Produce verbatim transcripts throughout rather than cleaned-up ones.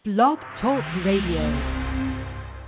Blog Talk Radio.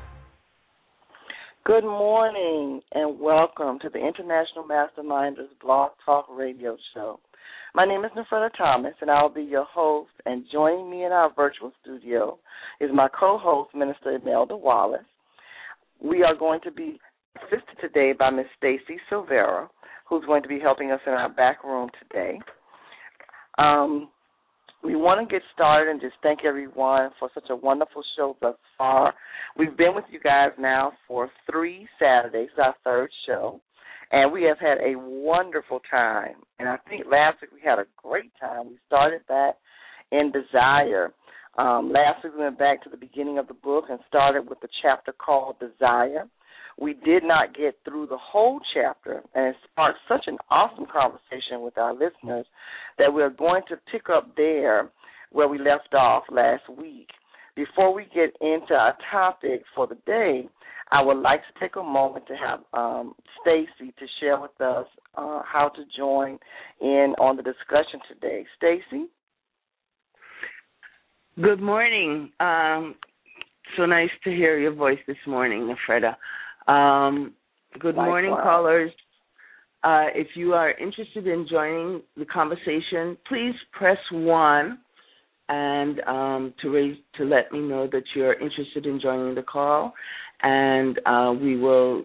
Good morning and welcome to the International Masterminders Blog Talk Radio Show. My name is Nefreda Thomas, and I'll be your host. And joining me in our virtual studio is my co-host, Minister Imelda Wallace. We are going to be assisted today by Miss Stacy Silvera, who's going to be helping us in our back room today. Um, we want to get started and just thank everyone for such a wonderful show thus far. We've been with you guys now for three Saturdays, our third show, and we have had a wonderful time. And I think last week we had a great time. We started that in Desire. Um, last week we went back to the beginning of the book and started with the chapter called Desire. We did not get through the whole chapter, and it sparked such an awesome conversation with our listeners that we're going to pick up there where we left off last week. Before we get into our topic for the day, I would like to take a moment to have um, Stacy to share with us uh, how to join in on the discussion today. Stacy? Good morning. Um, so nice to hear your voice this morning, Nefreda. Um, good Likewise. morning, callers. Uh, if you are interested in joining the conversation, please press one and um, to raise to let me know that you're interested in joining the call, and uh, we will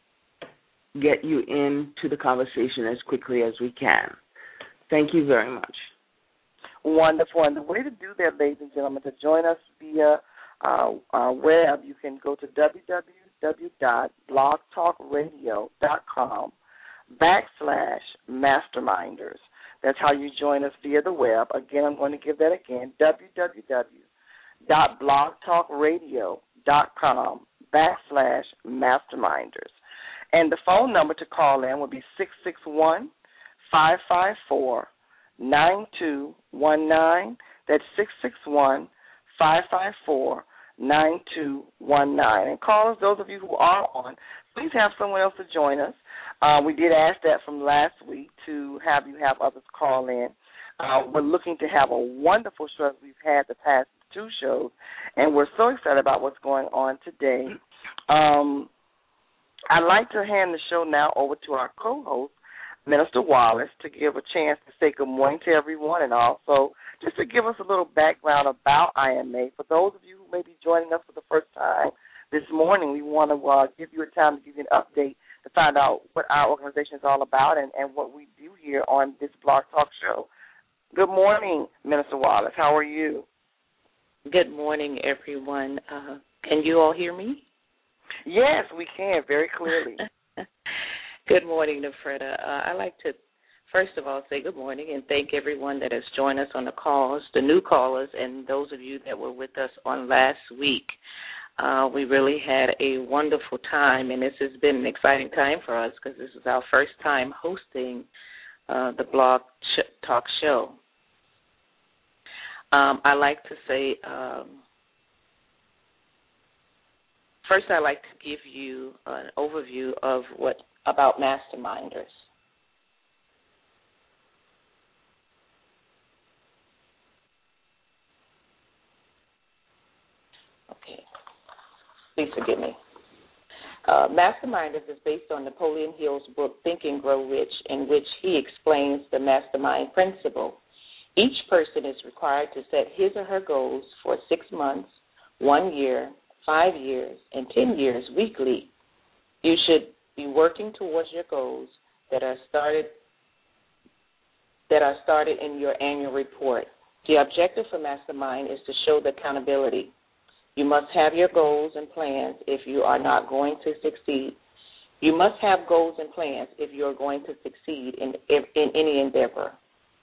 get you into the conversation as quickly as we can. Thank you very much. Wonderful. And the way to do that, ladies and gentlemen, to join us via uh, our web, you can go to w w w dot blog talk radio dot com backslash masterminders. That's how you join us via the web. Again, I'm going to give that again, w w w dot blog talk radio dot com backslash masterminders. And the phone number to call in would be six six one, five five four, nine two one nine. That's six six one, five five four, nine two one nine. And callers, those of you who are on, please have someone else to join us. Uh, we did ask that from last week to have you have others call in. Uh, we're looking to have a wonderful show as we've had the past two shows, and we're so excited about what's going on today. Um, I'd like to hand the show now over to our co-host, Minister Wallace, to give a chance to say good morning to everyone, and also just to give us a little background about I M A. For those of you who may be joining us for the first time this morning, we want to uh, give you a time to give you an update to find out what our organization is all about and, and what we do here on this Blog Talk show. Good morning, Minister Wallace. How are you? Good morning, everyone. Uh, can you all hear me? Yes, we can, very clearly. Good morning, Nefreda. Uh, I'd like to, first of all, say good morning and thank everyone that has joined us on the calls, the new callers, and those of you that were with us on last week. Uh, we really had a wonderful time, and this has been an exciting time for us because this is our first time hosting uh, the Blog sh- Talk show. Um, I like to say, um, first I'd like to give you an overview of what about Masterminders. Okay. Please forgive me. Uh, Masterminders is based on Napoleon Hill's book, Think and Grow Rich, in which he explains the mastermind principle. Each person is required to set his or her goals for six months, one year, five years, and ten years weekly. You should be working towards your goals that are started that are started in your annual report. The objective for Mastermind is to show the accountability. You must have your goals and plans if you are not going to succeed. You must have goals and plans if you are going to succeed in in any endeavor.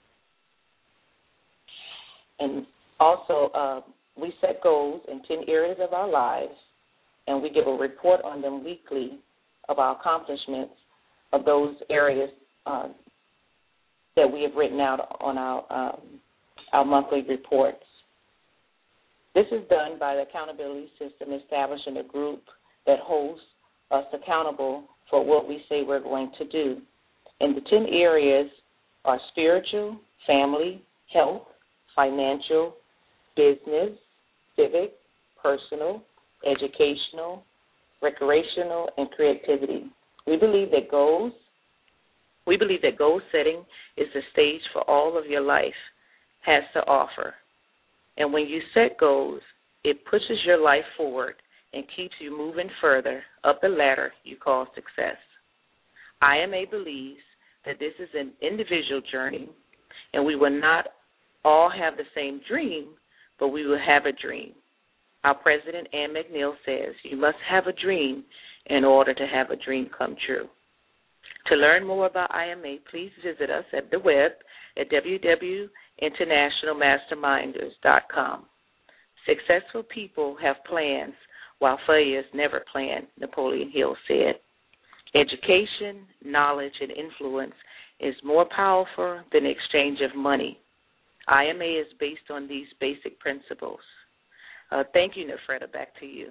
And also, uh, we set goals in ten areas of our lives, and we give a report on them weekly of our accomplishments of those areas uh, that we have written out on our um, our monthly reports. This is done by the accountability system established in a group that holds us accountable for what we say we're going to do. And the ten areas are spiritual, family, health, financial, business, civic, personal, educational, recreational, and creativity. We believe that goals, we believe that goal setting is the stage for all of your life has to offer. And when you set goals, it pushes your life forward and keeps you moving further up the ladder you call success. I M A believes that this is an individual journey, and we will not all have the same dream, but we will have a dream. Our president, Ann McNeil, says you must have a dream in order to have a dream come true. To learn more about I M A, please visit us at the web at w w w dot international masterminders dot com. Successful people have plans, while failures never plan, Napoleon Hill said. Education, knowledge, and influence is more powerful than the exchange of money. I M A is based on these basic principles. Uh, thank you, Nefreda. Back to you.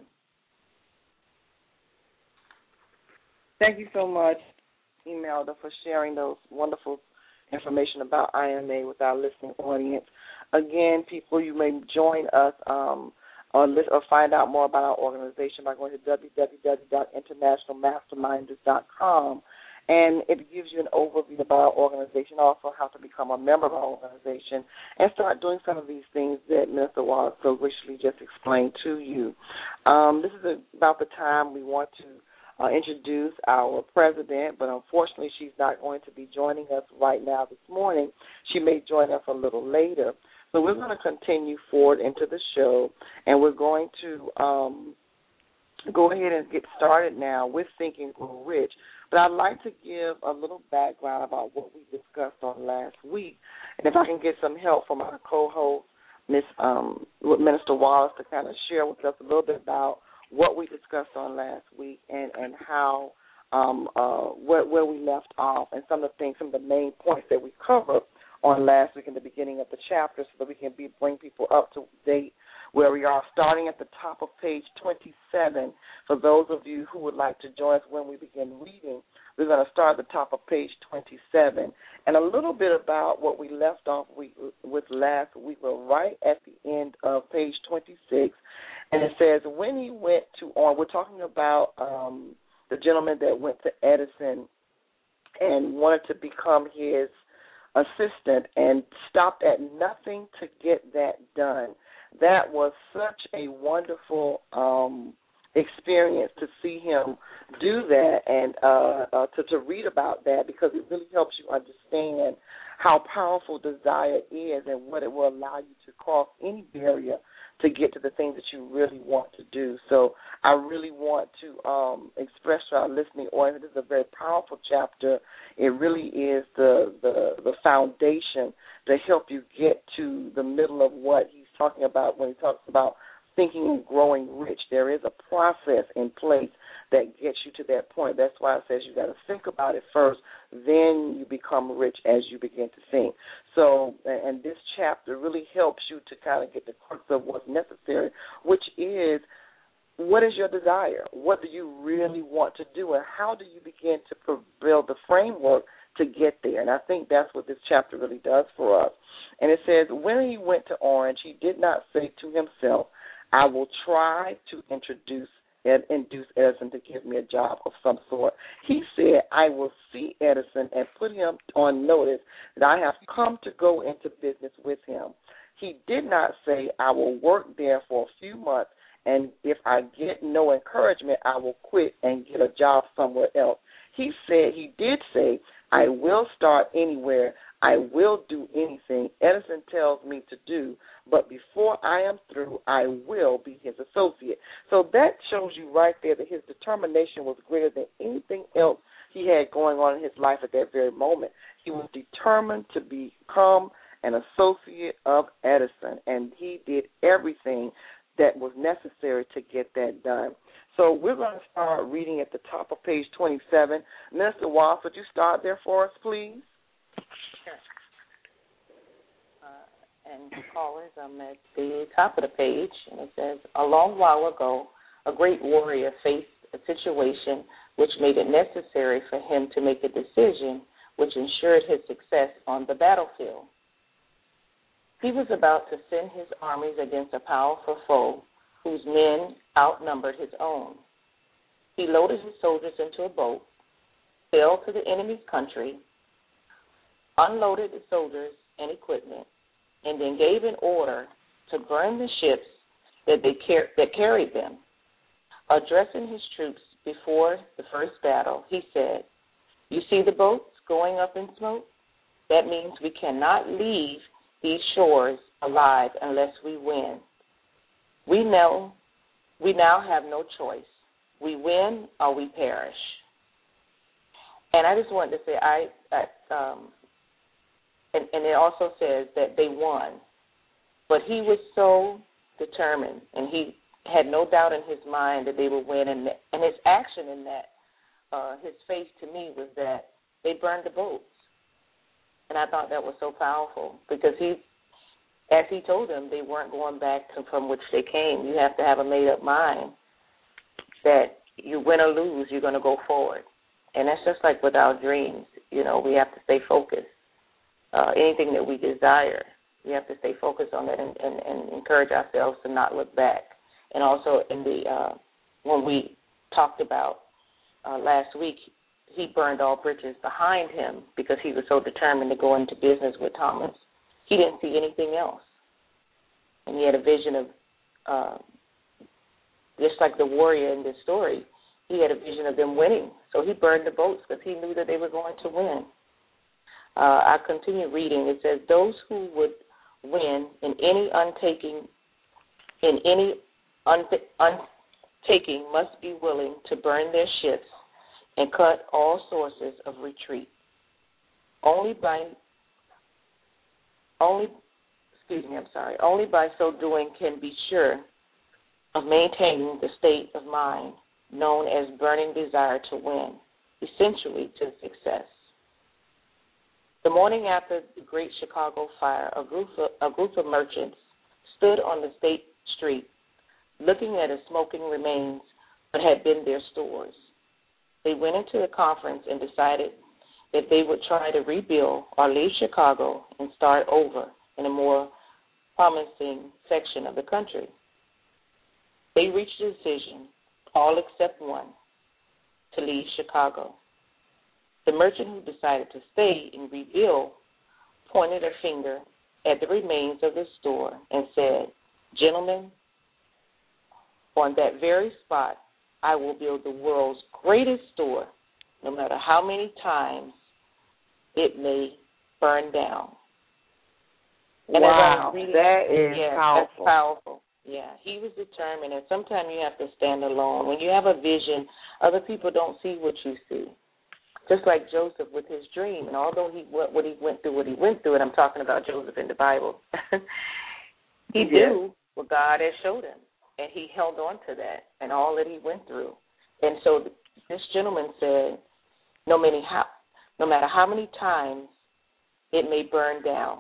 Thank you so much, Imelda, for sharing those wonderful information about I M A with our listening audience. Again, people, you may join us um, or, list, or find out more about our organization by going to w w w dot international masterminders dot com. And it gives you an overview about our organization, also how to become a member of our organization and start doing some of these things that Minister Wallace so graciously just explained to you. Um, this is a, about the time we want to uh, introduce our president, but unfortunately she's not going to be joining us right now this morning. She may join us a little later. So we're going to continue forward into the show, and we're going to um, go ahead and get started now with Think and Grow Rich. But I'd like to give a little background about what we discussed on last week. And if I can get some help from our co-host, Miss um, Minister Wallace, to kind of share with us a little bit about what we discussed on last week and, and how, um, uh, where, where we left off and some of the things, some of the main points that we covered on last week in the beginning of the chapter so that we can be, bring people up to date where we are, starting at the top of page twenty-seven. For those of you who would like to join us when we begin reading, we're going to start at the top of page twenty-seven. And a little bit about what we left off with last week. We're right at the end of page twenty-six. And it says, when he went to on, we're talking about um, the gentleman that went to Edison and wanted to become his assistant and stopped at nothing to get that done. That was such a wonderful um, experience to see him do that and uh, uh, to, to read about that, because it really helps you understand how powerful desire is and what it will allow you to cross any barrier to get to the things that you really want to do. So I really want to um, express to our listening audience, this is a very powerful chapter. It really is the, the, the foundation to help you get to the middle of what he's talking about when he talks about thinking and growing rich. There is a process in place that gets you to that point. That's why it says you got to think about it first, then you become rich as you begin to think. So, and this chapter really helps you to kind of get the crux of what's necessary, which is, what is your desire? What do you really want to do, and how do you begin to build the framework to get there? And I think that's what this chapter really does for us. And it says, when he went to Orange, he did not say to himself, I will try to introduce and induce Edison to give me a job of some sort. He said, I will see Edison and put him on notice that I have come to go into business with him. He did not say, I will work there for a few months, and if I get no encouragement, I will quit and get a job somewhere else. He said, he did say, I will start anywhere. I will do anything Edison tells me to do, but before I am through, I will be his associate. So that shows you right there that his determination was greater than anything else he had going on in his life at that very moment. He was determined to become an associate of Edison, and he did everything that was necessary to get that done. So we're going to start reading at the top of page twenty-seven. Minister Wallace, would you start there for us, please? Sure. Uh, and callers, I'm at the top of the page, and it says, a long while ago, a great warrior faced a situation which made it necessary for him to make a decision which ensured his success on the battlefield. He was about to send his armies against a powerful foe whose men outnumbered his own. He loaded his soldiers into a boat, sailed to the enemy's country, unloaded the soldiers and equipment, and then gave an order to burn the ships that they car- that carried them. Addressing his troops before the first battle, he said, "You see the boats going up in smoke? That means we cannot leave these shores alive unless we win. We know we now have no choice. We win or we perish." And I just wanted to say, I, I um, and, and it also says that they won, but he was so determined, and he had no doubt in his mind that they would win, and, and his action in that, uh, his face to me was that they burned the boats. And I thought that was so powerful because he, as he told them, they weren't going back to, from which they came. You have to have a made-up mind that you win or lose, you're going to go forward. And that's just like with our dreams. You know, we have to stay focused. Uh, anything that we desire, we have to stay focused on that and, and, and encourage ourselves to not look back. And also in the uh, when we talked about uh, last week, he burned all bridges behind him because he was so determined to go into business with Thomas. He didn't see anything else. And he had a vision of, uh, just like the warrior in this story, he had a vision of them winning. So he burned the boats because he knew that they were going to win. Uh, I continue reading. It says, "Those who would win in any untaking, in any untaking must be willing to burn their ships and cut all sources of retreat. Only by, only, excuse me, I'm sorry, only by so doing can be sure of maintaining the state of mind known as burning desire to win, essentially to success." The morning after the Great Chicago Fire, a group of, a group of merchants stood on the State Street looking at the smoking remains that had been their stores. They went into the conference and decided that they would try to rebuild or leave Chicago and start over in a more promising section of the country. They reached a decision, all except one, to leave Chicago. The merchant who decided to stay and rebuild pointed a finger at the remains of the store and said, "Gentlemen, on that very spot, I will build the world's greatest store, no matter how many times it may burn down." And wow, reading, that is yeah, powerful. That's powerful. Yeah, he was determined, and sometimes you have to stand alone. When you have a vision, other people don't see what you see. Just like Joseph with his dream, and although he what, what he went through, what he went through, and I'm talking about Joseph in the Bible, he yes. knew what God had showed him, and he held on to that and all that he went through. And so this gentleman said, no matter how, no matter how many times it may burn down,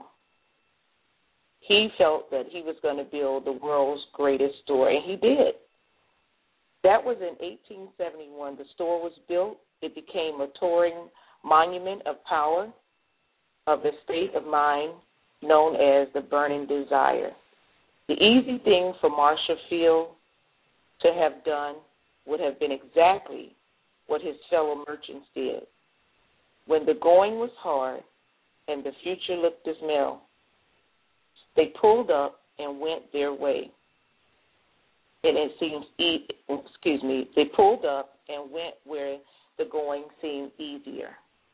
he felt that he was going to build the world's greatest store, and he did. That was in eighteen seventy-one. The store was built. It became a touring monument of power, of the state of mind known as the burning desire. The easy thing for Marshall Field to have done would have been exactly what his fellow merchants did. When the going was hard and the future looked dismal, they pulled up and went their way. And it seems, e- excuse me, they pulled up and went where the going seemed easier.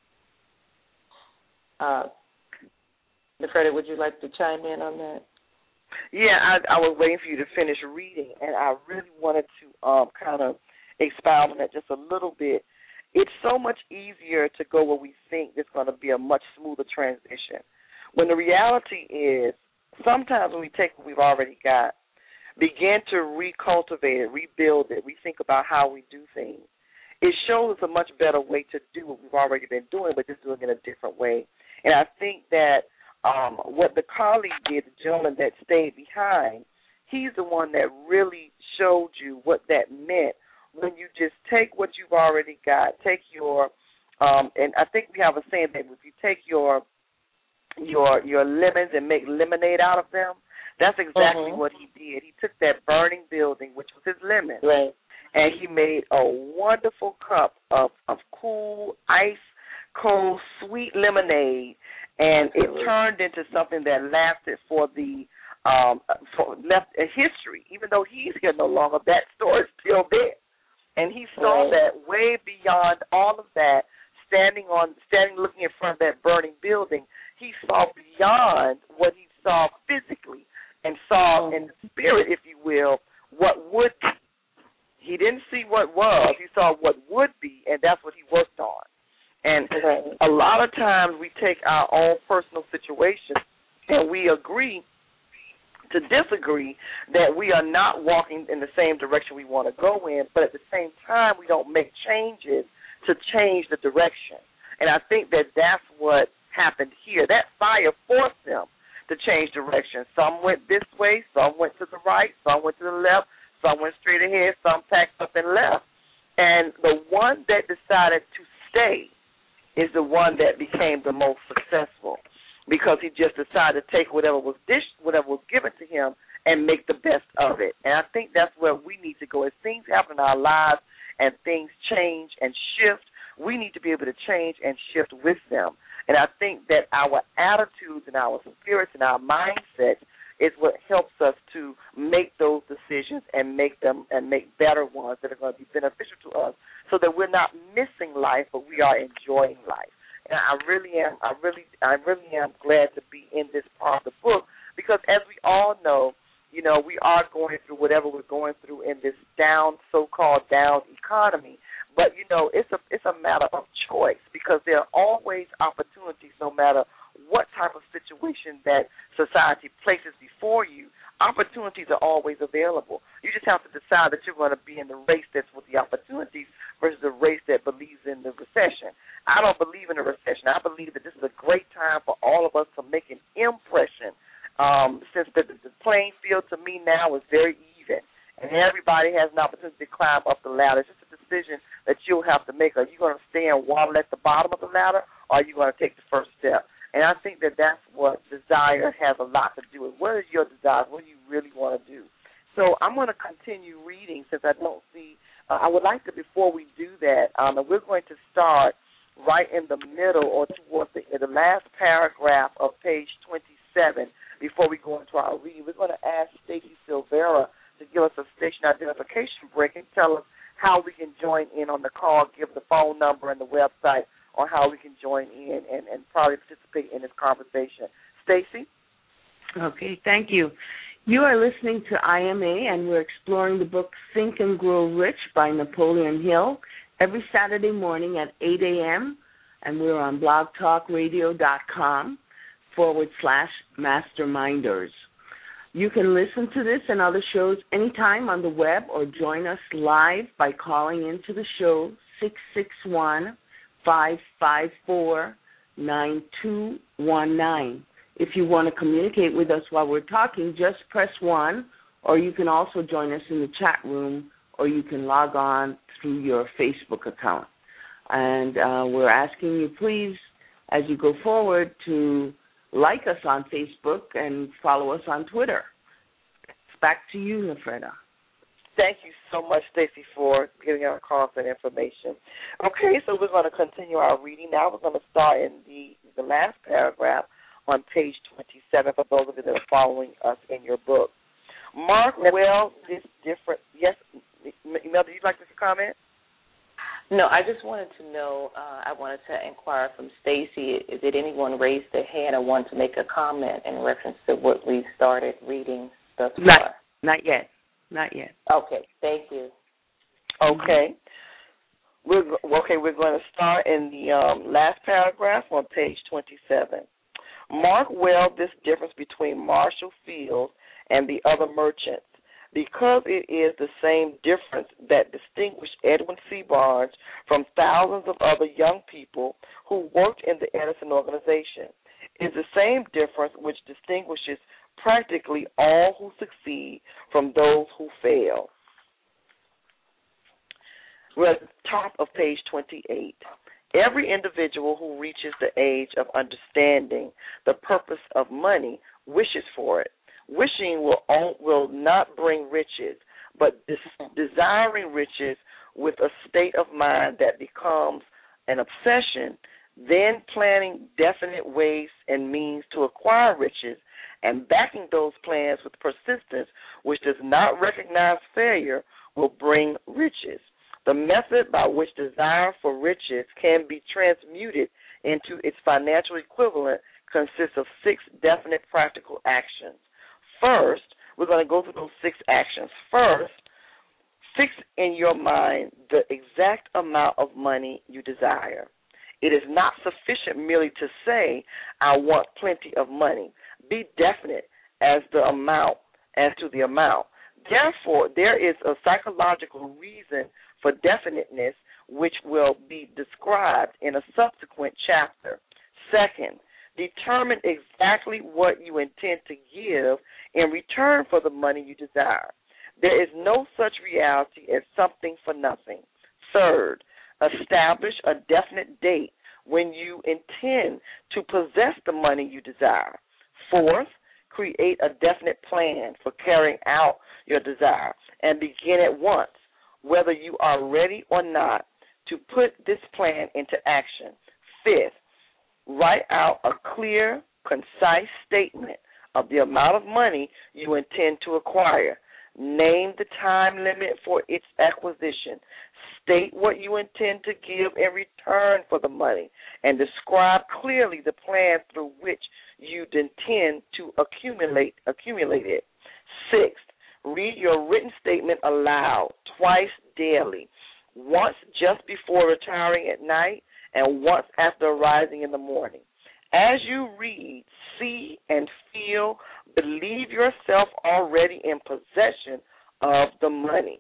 Uh, Nefreda, would you like to chime in on that? Yeah, I, I was waiting for you to finish reading, and I really wanted to um, kind of expound on that just a little bit. It's so much easier to go where we think there's going to be a much smoother transition, when the reality is sometimes when we take what we've already got, begin to recultivate it, rebuild it, rethink about how we do things, it shows us a much better way to do what we've already been doing, but just doing it in a different way. And I think that um, what the colleague did, the gentleman that stayed behind, he's the one that really showed you what that meant when you just take what you've already got, take your, um, and I think we have a saying that if you take your your your lemons and make lemonade out of them. That's exactly mm-hmm. what he did. He took that burning building, which was his lemon, right. and he made a wonderful cup of, of cool, ice cold, sweet lemonade, and Absolutely. it turned into something that lasted for the um for left a history. Even though he's here no longer, that store is still there, and he saw right. that way beyond all of that. Standing on, standing, looking in front of that burning building, he saw beyond what he saw physically, and saw in the spirit, if you will, what would be. He didn't see what was; he saw what would be, and that's what he worked on. And right. a lot of times we take our own personal situation and we agree to disagree that we are not walking in the same direction we want to go in, but at the same time we don't make changes to change the direction. And I think that that's what happened here. That fire forced them to change direction. Some went this way, some went to the right, some went to the left, some went straight ahead, some packed up and left. And the one that decided to stay is the one that became the most successful, because he just decided to take whatever was dished, whatever was given to him, and make the best of it. And I think that's where we need to go. As things happen in our lives and things change and shift, we need to be able to change and shift with them. And I think that our attitudes and our spirits and our mindsets is what helps us to make those decisions and make them and make better ones that are going to be beneficial to us, so that we're not missing life, but we are enjoying life. And I really am, I really, I really am glad to be in this part of the book, because as we all know, you know, we are going through whatever we're going through in this down, so-called down economy. But, you know, it's a it's a matter of choice, because there are always opportunities, no matter what type of situation that society places before you. Opportunities are always available. You just have to decide that you're going to be in the race that's with the opportunities versus the race that believes in the recession. I don't believe in a recession. I believe that this is a great time for all of us to make an impression, um, since the, the playing field to me now is very even, and everybody has an opportunity to climb up the ladder. It's just a decision that you'll have to make. Are you going to stay and waddle at the bottom of the ladder, or are you going to take the first step? And I think that that's what desire has a lot to do with. What is your desire? What do you really want to do? So I'm going to continue reading, since I don't see uh, – I would like to, before we do that, um, and we're going to start right in the middle or towards the, the last paragraph of page twenty-seven before we go into our reading. We're going to ask Stacey Silvera to give us a station identification break and tell us how we can join in on the call, give the phone number and the website on how we can join in and, and probably participate in this conversation. Stacey? Okay, thank you. You are listening to I M A, and we're exploring the book Think and Grow Rich by Napoleon Hill every Saturday morning at eight a.m., and we're on blogtalkradio.com forward slash masterminders. You can listen to this and other shows anytime on the web, or join us live by calling into the show six six one, five five four, nine two one nine. If you want to communicate with us while we're talking, just press one, or you can also join us in the chat room, or you can log on through your Facebook account. And uh, we're asking you, please, as you go forward, to like us on Facebook and follow us on Twitter. It's back to you, Nefreda. Thank you so much, Stacey, for giving our constant information. Okay, so we're going to continue our reading. Now we're going to start in the, the last paragraph on page twenty-seven for those of you that are following us in your book. Mark well this different. Yes, Imelda, you'd like to comment? No, I just wanted to know, uh, I wanted to inquire from Stacey, did anyone raise their hand or want to make a comment in reference to what we started reading thus far? Not, not yet. Not yet. Okay, thank you. Okay. We're, okay, we're going to start in the um, last paragraph on page twenty-seven. Mark well this difference between Marshall Fields and the other merchants, because it is the same difference that distinguished Edwin C. Barnes from thousands of other young people who worked in the Edison organization. It is the same difference which distinguishes practically all who succeed from those who fail. We're at the top of page twenty-eight. Every individual who reaches the age of understanding the purpose of money wishes for it. Wishing will on, will not bring riches, but des- desiring riches with a state of mind that becomes an obsession, then planning definite ways and means to acquire riches, and backing those plans with persistence, which does not recognize failure, will bring riches. The method by which desire for riches can be transmuted into its financial equivalent consists of six definite practical actions. First, we're going to go through those six actions. First, fix in your mind the exact amount of money you desire. It is not sufficient merely to say, I want plenty of money. Be definite as the amount, as to the amount. Therefore, there is a psychological reason for definiteness which will be described in a subsequent chapter. Second, determine exactly what you intend to give in return for the money you desire. There is no such reality as something for nothing. Third, establish a definite date when you intend to possess the money you desire. Fourth, create a definite plan for carrying out your desire and begin at once, whether you are ready or not, to put this plan into action. Fifth, write out a clear, concise statement of the amount of money you intend to acquire. Name the time limit for its acquisition. State what you intend to give in return for the money, and describe clearly the plan through which you intend to accumulate accumulate it. Sixth, read your written statement aloud twice daily, once just before retiring at night and once after arising in the morning. As you read, see, and feel, believe yourself already in possession of the money.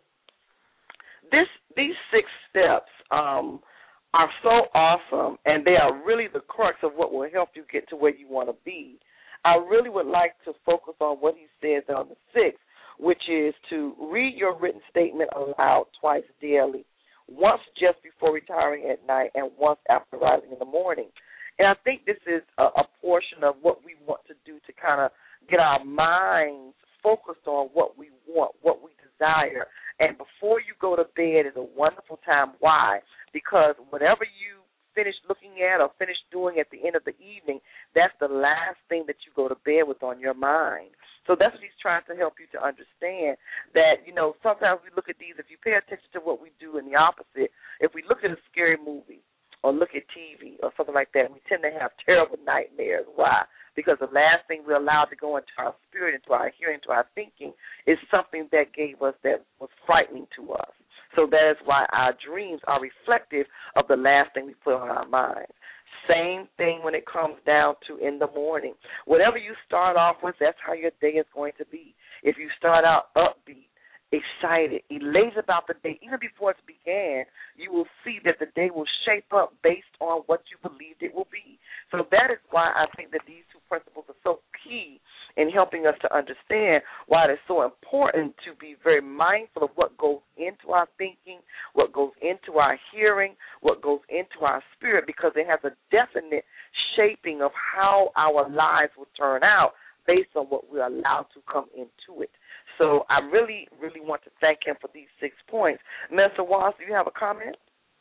This, these six steps um, are so awesome, and they are really the crux of what will help you get to where you want to be. I really would like to focus on what he says on the sixth, which is to read your written statement aloud twice daily, once just before retiring at night and once after rising in the morning. And I think this is a, a portion of what we want to do to kind of get our minds focused on what we want, what we desire. And before you go to bed is a wonderful time. Why? Because whatever you finish looking at or finish doing at the end of the evening, that's the last thing that you go to bed with on your mind. So that's what he's trying to help you to understand, that, you know, sometimes we look at these, if you pay attention to what we do in the opposite, if we look at a scary movie or look at T V or something like that, we tend to have terrible nightmares. Why? Because the last thing we're allowed to go into our spirit, into our hearing, into our thinking is something that gave us, that was frightening to us. So that is why our dreams are reflective of the last thing we put on our minds. Same thing when it comes down to in the morning. Whatever you start off with, that's how your day is going to be. If you start out upbeat, excited, elated about the day, even before it began, you will see that the day will shape up based on what you believed it will be. So that is why I think that these two principles are so key in helping us to understand why it is so important to be very mindful of what goes into our thinking, what goes into our hearing, what goes into our spirit, because it has a definite shaping of how our lives will turn out based on what we're allowed to come into it. So I really, really want to thank him for these six points. Mister Watts, do you have a comment?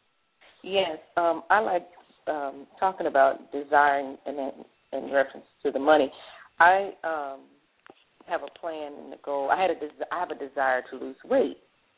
Yes, um, I like um, talking about desiring in, in reference to the money. I um, have a plan and a goal. I had a des- I have a desire to lose weight,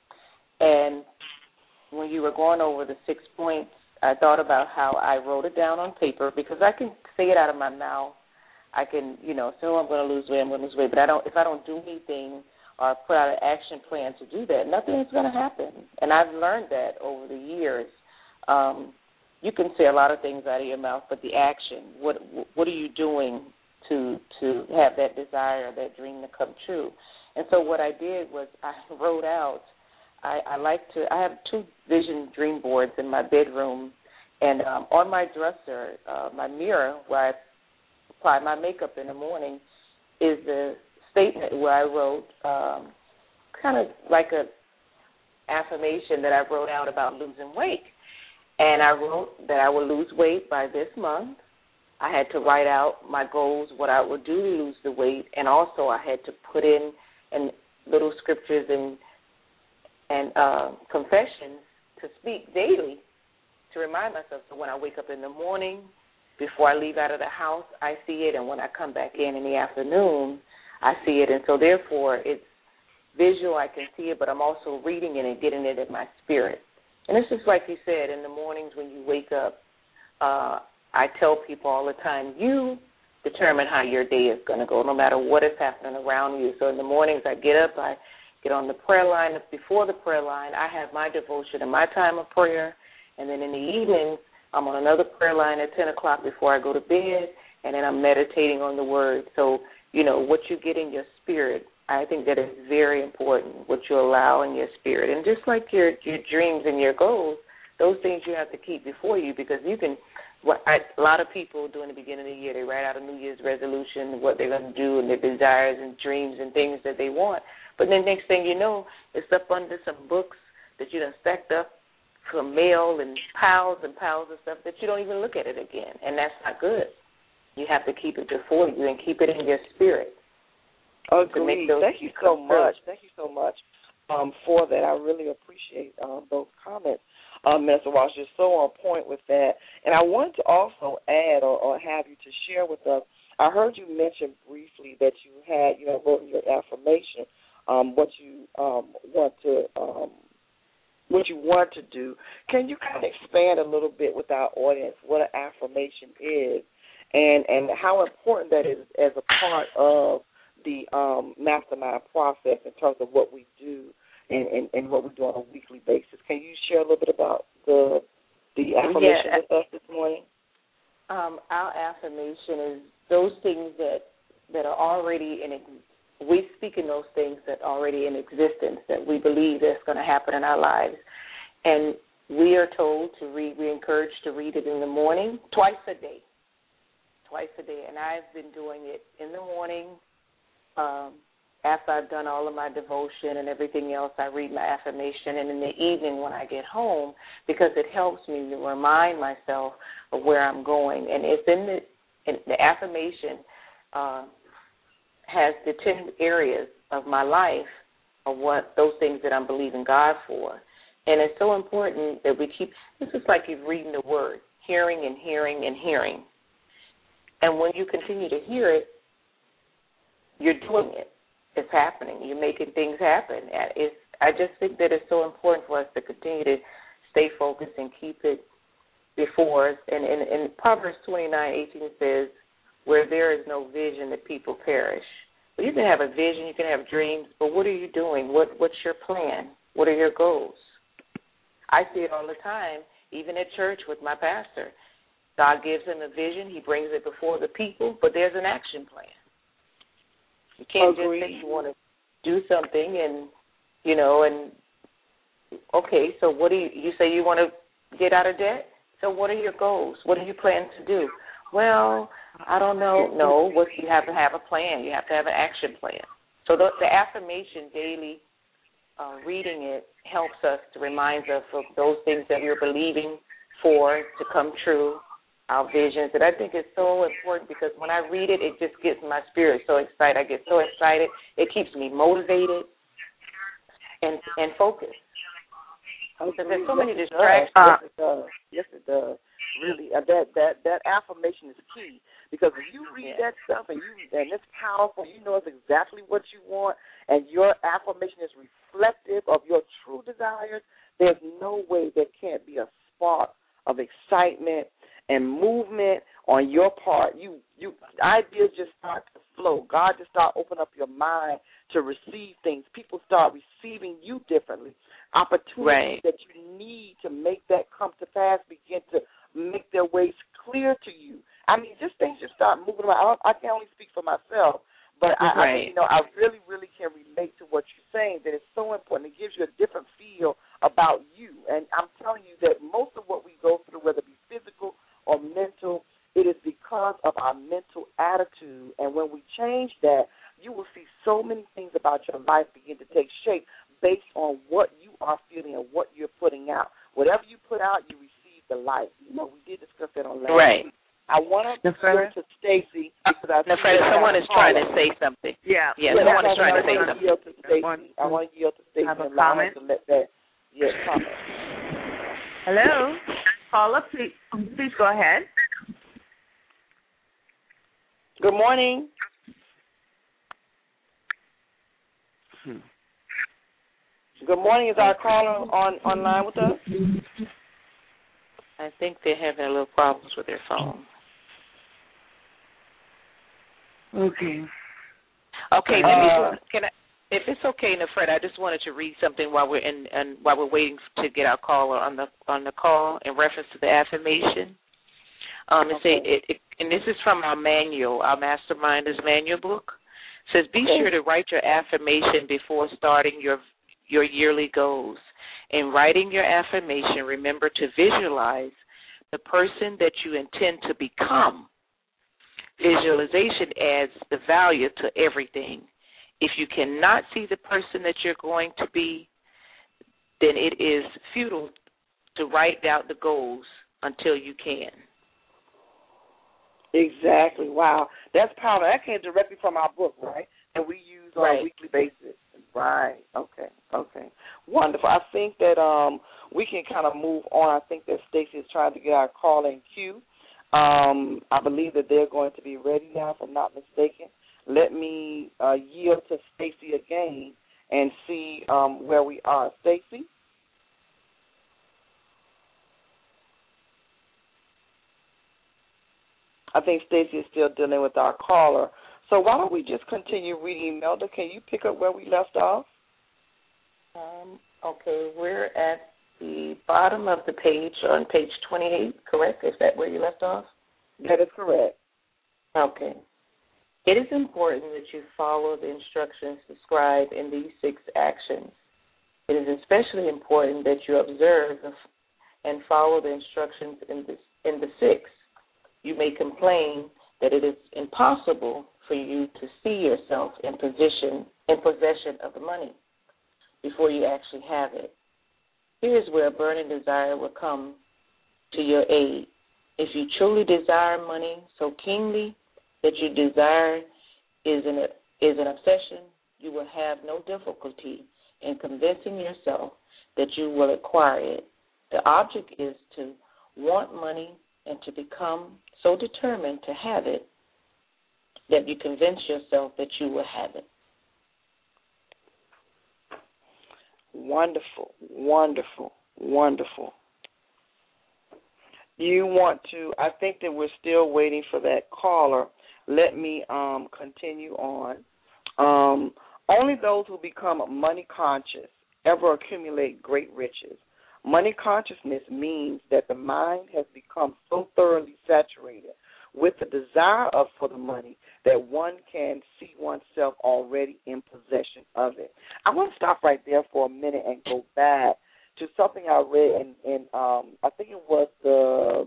and when you were going over the six points, I thought about how I wrote it down on paper, because I can say it out of my mouth. I can, you know, say, oh, I'm going to lose weight, I'm going to lose weight, but I don't. If I don't do anything or put out an action plan to do that, nothing is going to happen. And I've learned that over the years. Um, you can say a lot of things out of your mouth, but the action, what what are you doing to to have that desire, that dream to come true? And so what I did was I wrote out, I, I like to, I have two vision dream boards in my bedroom, and um, on my dresser, uh, my mirror, where I apply my makeup in the morning, is the statement where I wrote um, kind of like a affirmation that I wrote out about losing weight. And I wrote that I would lose weight by this month. I had to write out my goals, what I would do to lose the weight, and also I had to put in and little scriptures and and uh, confessions to speak daily to remind myself. So when I wake up in the morning, before I leave out of the house, I see it, and when I come back in in the afternoon, I see it. And so therefore, it's visual, I can see it, but I'm also reading it and getting it in my spirit. And it's just like you said, in the mornings when you wake up, uh, I tell people all the time, you determine how your day is going to go, no matter what is happening around you. So in the mornings I get up, I get on the prayer line. Before the prayer line, I have my devotion and my time of prayer. And then in the evenings, I'm on another prayer line at ten o'clock before I go to bed, and then I'm meditating on the Word. So, you know, what you get in your spirit, I think that is very important, what you allow in your spirit. And just like your your dreams and your goals, those things you have to keep before you, because you can, what I, a lot of people during the beginning of the year, they write out a New Year's resolution, what they're going to do, and their desires and dreams and things that they want. But then next thing you know, it's up under some books that you done stacked up from mail and piles and piles of stuff that you don't even look at it again, and that's not good. You have to keep it before you and keep it in your spirit. Agreed. Thank you so much. Thank you so much um, for that. I really appreciate um, those comments, um, Mister Walsh. You're so on point with that. And I wanted to also add or, or have you to share with us, I heard you mention briefly that you had, you know, wrote in your affirmation um, what you um, want to um, what you want to do. Can you kind of expand a little bit with our audience what an affirmation is and, and how important that is as a part of the um, mastermind process in terms of what we do and, and, and what we do on a weekly basis? Can you share a little bit about the the affirmation yeah, with us this morning? Um, our affirmation is those things that, that are already in existence. We speak in those things that are already in existence, that we believe that's going to happen in our lives. And we are told to read, we're encouraged to read it in the morning, twice a day, twice a day. And I've been doing it in the morning. Um, after I've done all of my devotion and everything else, I read my affirmation. And in the evening when I get home, because it helps me to remind myself of where I'm going. And it's in the, in the affirmation uh has the ten areas of my life of what those things that I'm believing God for. And it's so important that we keep, this is like you're reading the Word, hearing and hearing and hearing. And when you continue to hear it, you're doing it. It's happening. You're making things happen. It's, I just think that it's so important for us to continue to stay focused and keep it before us. And in Proverbs twenty-nine eighteen says, where there is no vision, the people perish. Well, you can have a vision, you can have dreams, but what are you doing? What What's your plan? What are your goals? I see it all the time, even at church with my pastor. God gives him a vision, he brings it before the people, but there's an action plan. You can't Agreed. just say you want to do something and, you know, and, okay, so what do you, you say you want to get out of debt? So what are your goals? What do you plan to do? Well, I don't know. No, what you have to have a plan. You have to have an action plan. So the, the affirmation daily, uh, reading it helps us to remind us of those things that we're believing for to come true, our visions. And I think it's so important because when I read it, it just gets my spirit so excited. I get so excited. It keeps me motivated and and focused. Because there's so many distractions. Yes, it does. Yes, it does. Really, uh, that that that affirmation is key because if you read yeah. that stuff and you and it's powerful, you know it's exactly what you want, and your affirmation is reflective of your true desires. There's no way there can't be a spark of excitement and movement on your part. You you ideas just start to flow. God just start open up your mind to receive things. People start receiving you differently. Opportunities right. that you need to make that come to pass begin to make their ways clear to you. I mean, just things just start moving around. I, I can only speak for myself, but I, right. I, you know, I really, really can relate to what you're saying. That it's so important. It gives you a different feel about you. And I'm telling you that most of what we go through, whether it be physical or mental, it is because of our mental attitude. And when we change that, you will see so many things about your life begin to take shape based on what you are feeling and what you're putting out. Whatever you put out, you receive life. You know, we did discuss that on last right. week. I want to go to Stacy because I no, Fred, someone is trying to say something. Yeah, yeah, yeah someone is trying to say I something. Yield to Stacy. I want to yield to Stacy have a and allow comment? her to let that. Yeah, comment. Hello, caller, please, please go ahead. Good morning. Hmm. Good morning. Is our caller on online with us? I think they're having a little problems with their phone. Okay. Okay, Uh, let me, can I, if it's okay, Fred, I just wanted to read something while we're in and while we're waiting to get our caller on the on the call in reference to the affirmation. Um, it okay. say it, it, and this is from our manual, our Masterminders manual book. It says, be okay. sure to write your affirmation before starting your your yearly goals. In writing your affirmation, remember to visualize the person that you intend to become. Visualization adds the value to everything. If you cannot see the person that you're going to be, then it is futile to write out the goals until you can. Exactly. Wow. That's powerful. That came directly from our book, right? And we use on right. a weekly basis. Right. Okay. Okay. Wonderful. I think that um, we can kind of move on. I think that Stacey is trying to get our call in queue. Um, I believe that they're going to be ready now, if I'm not mistaken. Let me uh, yield to Stacey again and see um, where we are. Stacey? I think Stacey is still dealing with our caller. So why don't we just continue reading? Melda, can you pick up where we left off? Um, okay, we're at the bottom of the page on page twenty-eight, correct? Is that where you left off? That is correct. Okay. It is important that you follow the instructions described in these six actions. It is especially important that you observe and follow the instructions in the, in the six. You may complain that it is impossible for you to see yourself in position in possession of the money before you actually have it. Here is where a burning desire will come to your aid. If you truly desire money so keenly that your desire is an, is an obsession, you will have no difficulty in convincing yourself that you will acquire it. The object is to want money and to become so determined to have it that you convince yourself that you will have it. Wonderful, wonderful, wonderful. You want to, I think that we're still waiting for that caller. Let me um, continue on. Um, only those who become money conscious ever accumulate great riches. Money consciousness means that the mind has become so thoroughly saturated with the desire of for the money that one can see oneself already in possession of it. I want to stop right there for a minute and go back to something I read in, in um, I think it was the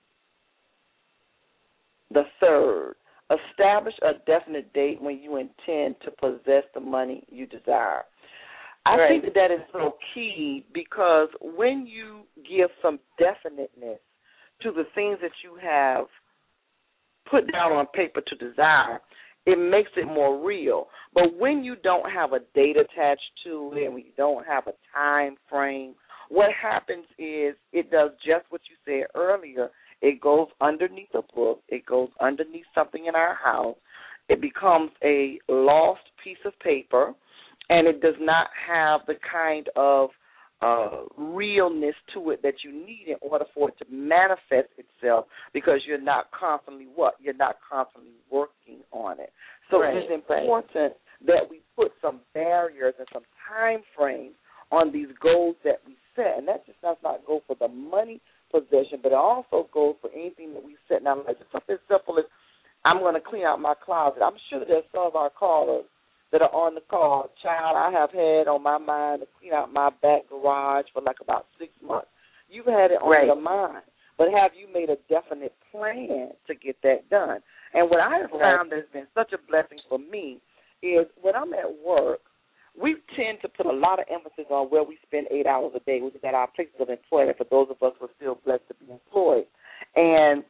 the third. Establish a definite date when you intend to possess the money you desire. I right. think that that is so key because when you give some definiteness to the things that you have put down on paper to desire, it makes it more real. But when you don't have a date attached to it and when you don't have a time frame, what happens is it does just what you said earlier. It goes underneath a book. It goes underneath something in our house. It becomes a lost piece of paper, and it does not have the kind of uh, realness to it that you need in order for it to manifest itself because you're not constantly what? You're not constantly working on it. So right, it's important right. that we put some barriers and some time frames on these goals that we set. And that just does not go for the money possession, but it also goes for anything that we set in our life. It's something as simple as I'm going to clean out my closet. I'm sure that there's some of our callers that are on the call. Child, I have had on my mind to clean out my back garage for like about six months. You've had it on right. your mind, but have you made a definite plan to get that done? And what I have right. found that's been such a blessing for me is when I'm at work, we tend to put a lot of emphasis on where we spend eight hours a day, which is at our places of employment for those of us who are still blessed to be employed. And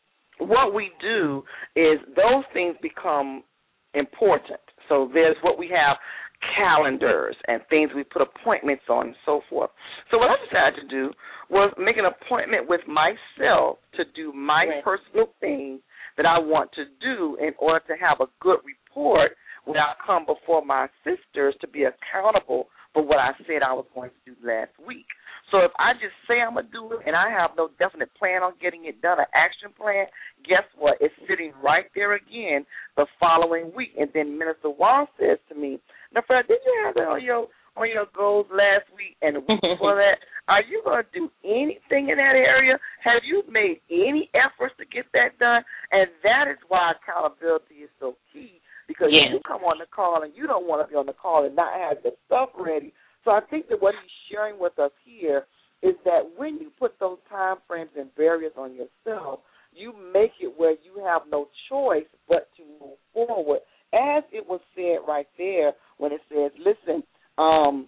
what we do is those things become important. So there's what we have, calendars and things we put appointments on and so forth. So what I decided to do was make an appointment with myself to do my right. personal things that I want to do in order to have a good report when I come before my sisters to be accountable for what I said I was going to do last week. So if I just say I'm going to do it and I have no definite plan on getting it done, an action plan, guess what? It's sitting right there again the following week. And then Minister Wall says to me, now, Fred, did you have that on your, on your goals last week and the week before that? Are you going to do anything in that area? Have you made any efforts to get that done? And that is why accountability is so key, because yes. you come on the call and you don't want to be on the call and not have the stuff ready. So I think that what he's sharing with us here is that when you put those time frames and barriers on yourself, you make it where you have no choice but to move forward. As it was said right there when it says, listen, um,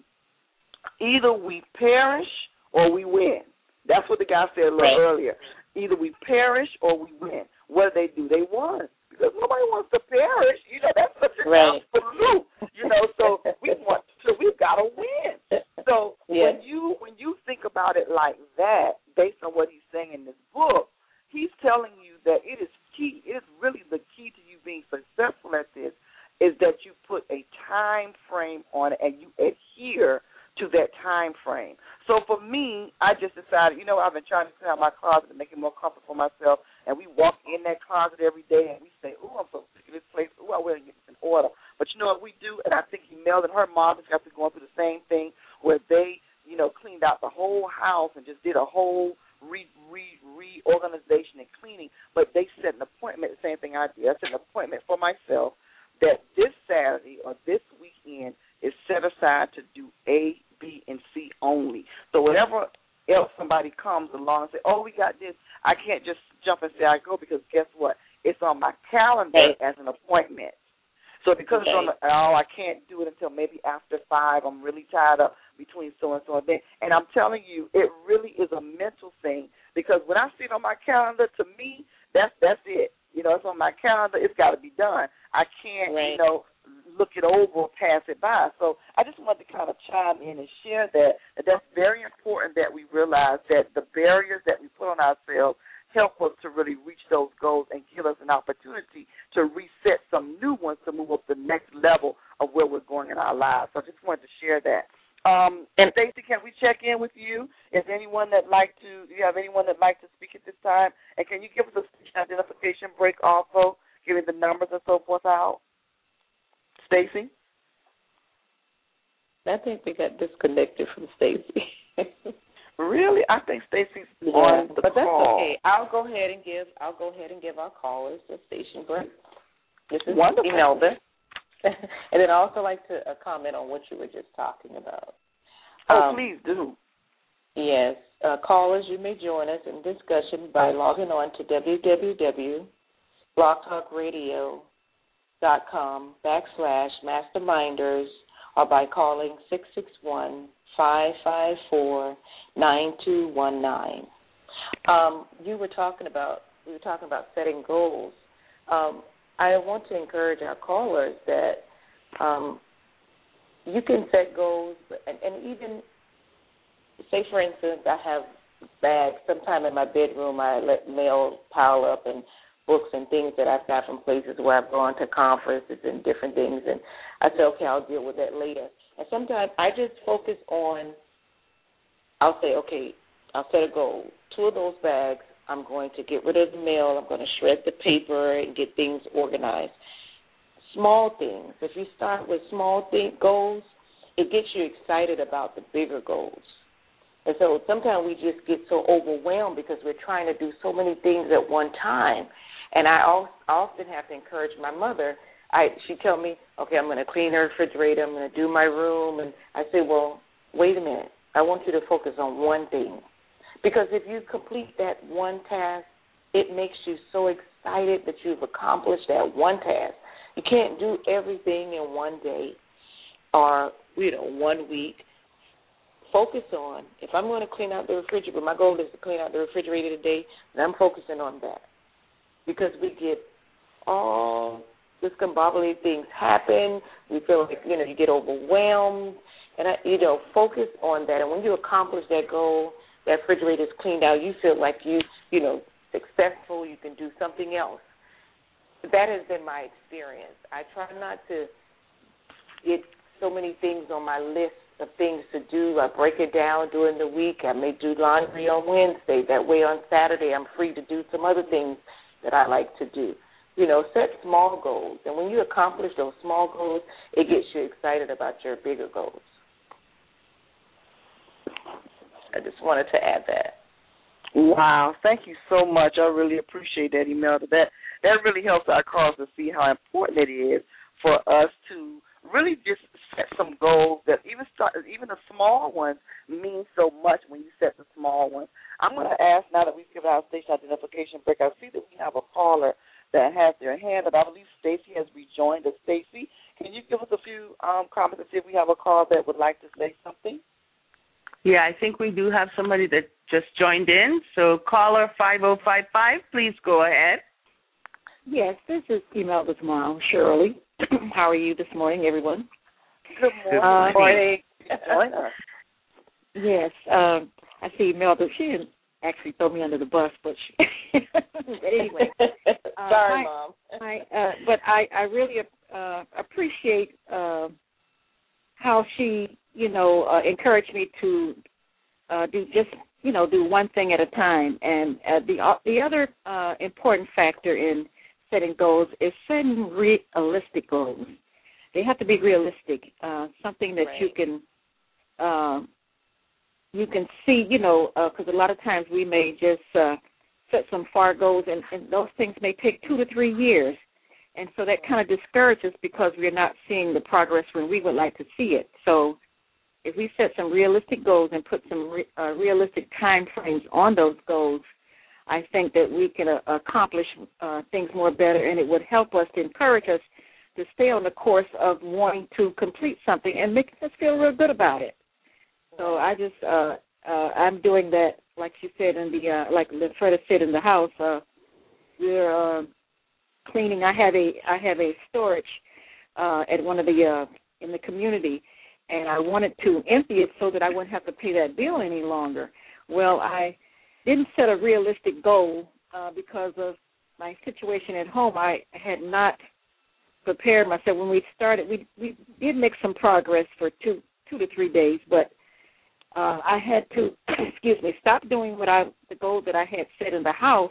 either we perish or we win. That's what the guy said a little right. earlier. Either we perish or we win. What did they do? They won. Because nobody wants to perish. You know, that's such an right. absolute. You know, so we want to, we've got to win. So yeah. when you when you think about it like that, based on what he's saying in this book, he's telling you that it is key. It is really the key to you being successful at this is that you put a time frame on it and you adhere to that time frame. So for me, I just decided, you know, I've been trying to clean out my closet to make it more comfortable for myself, and we walk in that closet every day and we say, ooh, I'm so sick of this place. Ooh, I want to get this in order. But you know what we do? And I think Imelda and her mom has got to go through the same thing where they, you know, cleaned out the whole house and just did a whole re, re, reorganization and cleaning. But they set an appointment, the same thing I did. I set an appointment for myself that this Saturday or this weekend is set aside to do A, B, and C only. So whenever else somebody comes along and say, oh, we got this, I can't just jump and say I go, because guess what? It's on my calendar right. as an appointment. So because okay. it's on the, oh, I can't do it until maybe after five. I'm really tied up between so and so and then. And I'm telling you, it really is a mental thing, because when I see it on my calendar, to me, that's that's it. You know, it's on my calendar. It's got to be done. I can't, right. you know, look it over or pass it by. So I just wanted to kind of chime in and share that, that that's very important that we realize that the barriers that we put on ourselves help us to really reach those goals and give us an opportunity to reset some new ones to move up the next level of where we're going in our lives. So I just wanted to share that. Um, and Stacey, can we check in with you? Is anyone that like to? Do you have anyone that like to speak at this time? And can you give us a station identification break also, giving the numbers and so forth out? Stacey? I think we got disconnected from Stacey. Really? I think Stacey's yeah, on the but that's call. okay. I'll go ahead and give. I'll go ahead and give our callers a station break. This is Wonderful. Imelda. And then I also like to uh, comment on what you were just talking about. Oh, um, please do. Yes. Uh, callers, you may join us in discussion by logging on to www.blogtalkradio.com backslash masterminders or by calling six six one, five five four, nine two one nine. Um, you were talking about, we were talking about setting goals. Um, I want to encourage our callers that um, you can set goals, and, and even, say, for instance, I have bags. Sometime in my bedroom I let mail pile up and books and things that I've got from places where I've gone to conferences and different things, and I say, okay, I'll deal with that later. And sometimes I just focus on, I'll say, okay, I'll set a goal. Two of those bags, I'm going to get rid of the mail. I'm going to shred the paper and get things organized. Small things. If you start with small thing, goals, it gets you excited about the bigger goals. And so sometimes we just get so overwhelmed because we're trying to do so many things at one time. And I often have to encourage my mother. I She tell me, okay, I'm going to clean her refrigerator. I'm going to do my room. And I say, well, wait a minute. I want you to focus on one thing. Because if you complete that one task, it makes you so excited that you've accomplished that one task. You can't do everything in one day or you know, one week. Focus on, if I'm going to clean out the refrigerator, my goal is to clean out the refrigerator today, and I'm focusing on that. Because we get all discombobulated things happen. We feel like, you know, you get overwhelmed. And, I, you know, focus on that. And when you accomplish that goal, that refrigerator is cleaned out, you feel like you, you know, successful, you can do something else. That has been my experience. I try not to get so many things on my list of things to do. I break it down during the week. I may do laundry on Wednesday. That way on Saturday I'm free to do some other things that I like to do. You know, set small goals. And when you accomplish those small goals, it gets you excited about your bigger goals. I just wanted to add that. Wow, thank you so much. I really appreciate that, Imelda. That that really helps our cause to see how important it is for us to really just set some goals that even start, even the small ones mean so much when you set the small ones. I'm going to ask, now that we've given our station identification break, I see that we have a caller that has their hand up. I believe Stacy has rejoined us. Stacy, can you give us a few um, comments and see if we have a caller that would like to say something? Yeah, I think we do have somebody that just joined in. So caller five oh five five, please go ahead. Yes, this is Imelda's mom, Shirley. How are you this morning, everyone? Good morning. Good morning. Join us. Yes, um, I see Imelda. She didn't actually throw me under the bus, but, she, but anyway. Uh, Sorry, I, Mom. I, uh, but I, I really uh, appreciate uh, how she, you know, uh, encouraged me to uh, do just, you know, do one thing at a time. And uh, the uh, the other uh, important factor in setting goals is setting realistic goals. They have to be realistic, uh, something that right. you can uh, you can see, you know, because uh, a lot of times we may just uh, set some far goals, and, and those things may take two to three years. And so that kind of discourages because we're not seeing the progress when we would like to see it. So if we set some realistic goals and put some re- uh, realistic time frames on those goals, I think that we can uh, accomplish uh, things more better, and it would help us to encourage us to stay on the course of wanting to complete something and making us feel real good about it. So I just, uh, uh, I'm doing that, like you said, in the, uh, like Freda said in the house, uh, we're uh, cleaning. I have a, I have a storage uh, at one of the, uh, in the community, and I wanted to empty it so that I wouldn't have to pay that bill any longer. Well, I didn't set a realistic goal uh, because of my situation at home. I had not prepared myself. When we started, we we did make some progress for two two to three days, but uh, I had to, excuse me, stop doing what I the goal that I had set in the house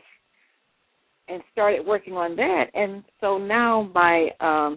and started working on that. And so now my um,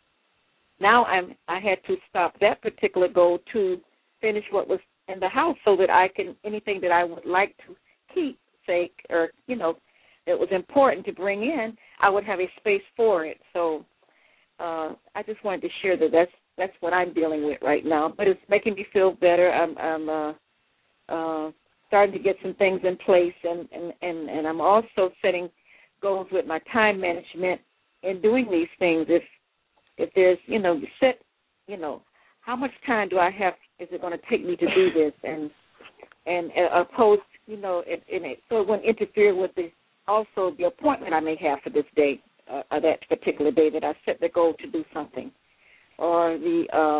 now I'm I had to stop that particular goal to finish what was in the house so that I can anything that I would like to keep, say, or you know, that was important to bring in, I would have a space for it. So uh, I just wanted to share that that's that's what I'm dealing with right now. But it's making me feel better. I'm I'm uh, uh, starting to get some things in place, and, and, and, and I'm also setting goals with my time management in doing these things. If if there's you know you set you know how much time do I have? Is it going to take me to do this? And and uh, opposed you know in, in it, so it wouldn't interfere with the also the appointment I may have for this day, uh, or that particular day that I set the goal to do something, or the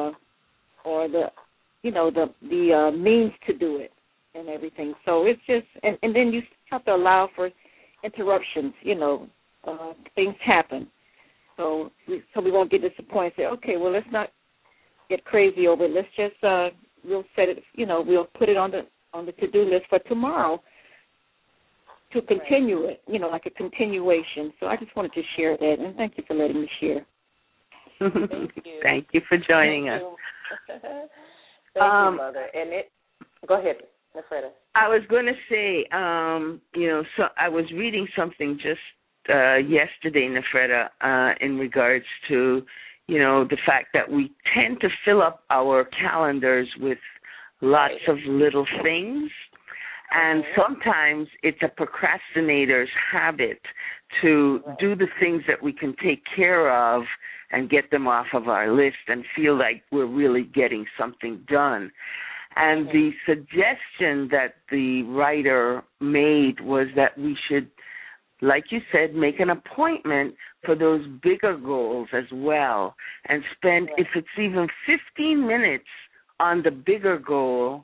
uh, or the you know the the uh, means to do it and everything. So it's just and, and then you have to allow for interruptions. You know, uh, things happen, so we, so we won't get disappointed. Say, okay, well let's not get crazy over it. Let's just uh, we'll set it. You know, we'll put it on the on the to-do list for tomorrow. To continue it, you know, like a continuation. So I just wanted to share that, and thank you for letting me share. Thank you. Thank you for joining thank us. You. Thank um, you, Mother. And it, go ahead, Freda. I was going to say, um, you know, so I was reading something just uh, yesterday, Nefreda, uh, in regards to, you know, the fact that we tend to fill up our calendars with lots right. of little things. And sometimes it's a procrastinator's habit to do the things that we can take care of and get them off of our list and feel like we're really getting something done. And the suggestion that the writer made was that we should, like you said, make an appointment for those bigger goals as well and spend, if it's even fifteen minutes on the bigger goal,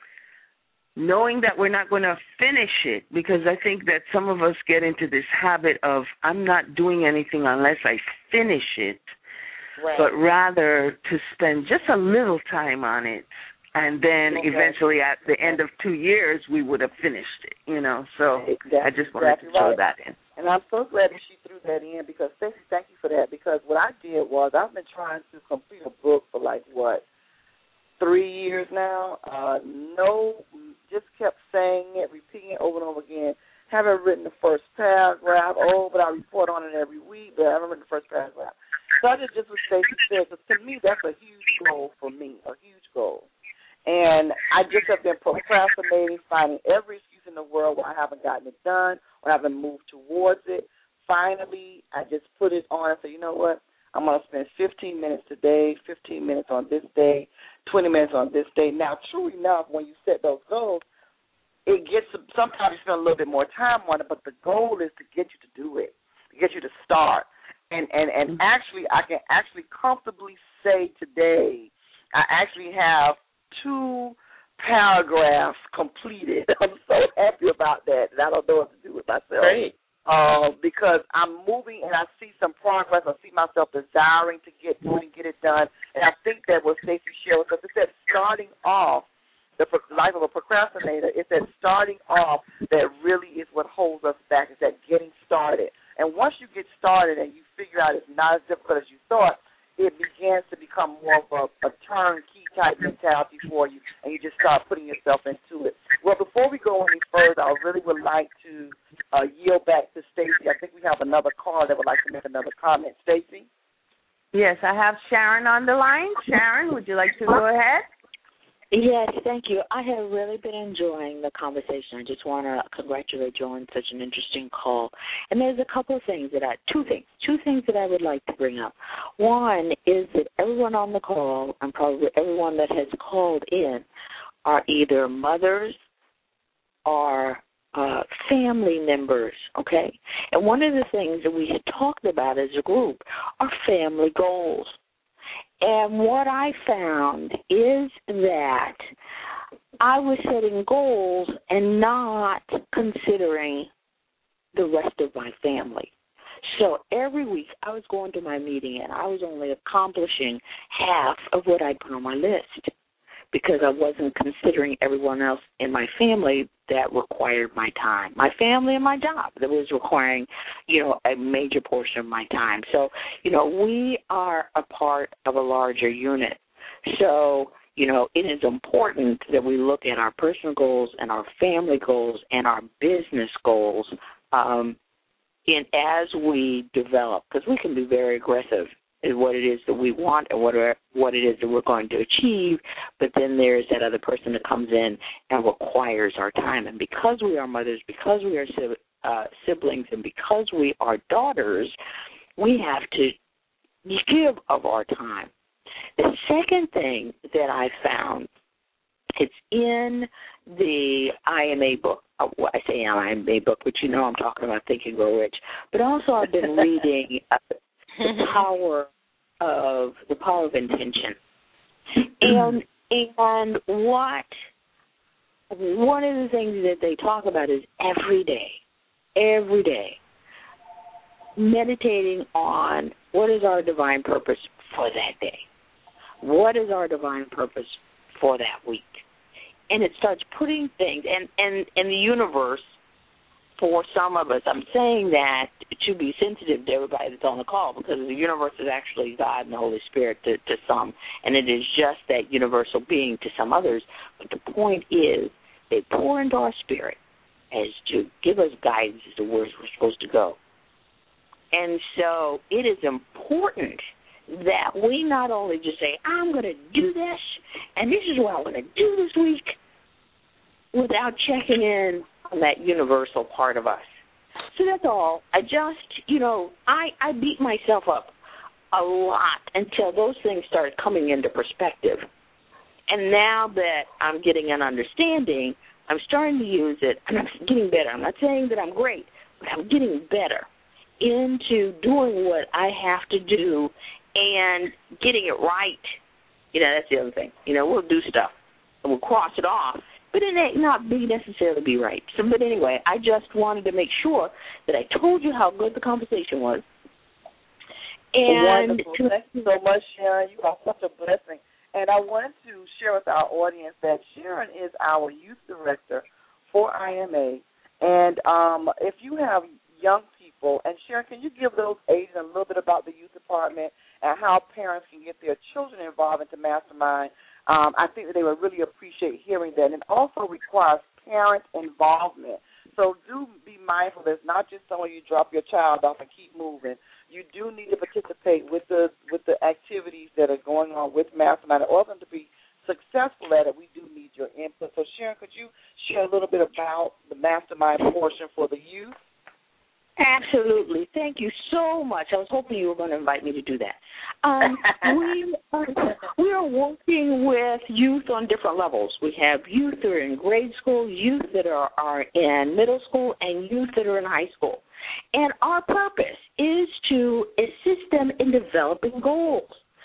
knowing that we're not going to finish it, because I think that some of us get into this habit of, I'm not doing anything unless I finish it, right. but rather to spend just a little time on it. And then okay. eventually at the end of two years, we would have finished it, you know. So exactly. I just wanted exactly to throw right. that in. And I'm so glad that she threw that in because, Stacey, thank you for that. Because what I did was I've been trying to complete a book for like, what, three years now. Uh, no, just kept saying it, repeating it over and over again. Haven't written the first paragraph. Oh, but I report on it every week, but I haven't written the first paragraph. So I did just what Stacey said, because to me, that's a huge goal for me, a huge goal. And I just have been procrastinating, finding every excuse in the world where I haven't gotten it done or haven't moved towards it. Finally, I just put it on and said, you know what, I'm going to spend fifteen minutes today, fifteen minutes on this day, twenty minutes on this day. Now, true enough, when you set those goals, it gets, sometimes you spend a little bit more time on it, but the goal is to get you to do it, to get you to start. And, and, and actually, I can actually comfortably say today, I actually have two paragraphs completed. I'm so happy about that, and I don't know what to do with myself. Great. Uh, because I'm moving and I see some progress. I see myself desiring to get through and get it done. And I think that what Stacey shared with us, it said starting off, the life of a procrastinator, it's that starting off that really is what holds us back, is that getting started. And once you get started and you figure out it's not as difficult as you thought, it begins to become more of a, a turnkey type mentality for you, and you just start putting yourself into it. Well, before we go any further, I really would like to uh, yield back to Stacey. I think we have another caller that would like to make another comment. Stacey? Yes, I have Sharon on the line. Sharon, would you like to go ahead? Yes, thank you. I have really been enjoying the conversation. I just want to congratulate you on such an interesting call. And there's a couple of things that I, two things, two things that I would like to bring up. One is that everyone on the call, and probably everyone that has called in, are either mothers or uh, family members, okay? And one of the things that we had talked about as a group are family goals. And what I found is that I was setting goals and not considering the rest of my family. So every week I was going to my meeting and I was only accomplishing half of what I put on my list because I wasn't considering everyone else in my family that required my time. My family and my job that was requiring, you know, a major portion of my time. So, you know, we are a part of a larger unit. So, you know, it is important that we look at our personal goals and our family goals and our business goals um, in as we develop, because we can be very aggressive in what it is that we want and what are, what it is that we're going to achieve, but then there's that other person that comes in and requires our time. And because we are mothers, because we are uh, siblings, and because we are daughters, we have to give of our time. The second thing that I found, it's in the I M A book. I say I M A book, but you know I'm talking about Think and Grow Rich. But also I've been reading uh, the power of the power of intention, and and what one of the things that they talk about is every day, every day, meditating on what is our divine purpose for that day, what is our divine purpose for that week, and it starts putting things and and in the universe. For some of us, I'm saying that to be sensitive to everybody that's on the call, because the universe is actually God and the Holy Spirit to, to some, and it is just that universal being to some others. But the point is, they pour into our spirit as to give us guidance as to where we're supposed to go. And so it is important that we not only just say, I'm going to do this, and this is what I'm going to do this week, without checking in on that universal part of us. So that's all. I just, you know, I, I beat myself up a lot until those things started coming into perspective. And now that I'm getting an understanding, I'm starting to use it, and I'm getting better. I'm not saying that I'm great, but I'm getting better into doing what I have to do and getting it right. You know, that's the other thing. You know, we'll do stuff, and we'll cross it off, but it may not be necessarily be right. So, but anyway, I just wanted to make sure that I told you how good the conversation was. And Wonderful. Thank you so much, Sharon. You are such a blessing. And I wanted to share with our audience that Sharon is our youth director for I M A. And um, if you have young people, and Sharon, can you give those ages a little bit about the youth department and how parents can get their children involved into Mastermind? Um, I think that they would really appreciate hearing that. And it also requires parent involvement. So do be mindful that it's not just someone you drop your child off and keep moving. You do need to participate with the with the activities that are going on with Mastermind. In order to be successful at it, we do need your input. So, Sharon, could you share a little bit about the Mastermind portion for the youth? Absolutely. Thank you so much. I was hoping you were going to invite me to do that. Um, we, are, we are working with youth on different levels. We have youth that are in grade school, youth that are, are in middle school, and youth that are in high school. And our purpose is to assist them in developing goals,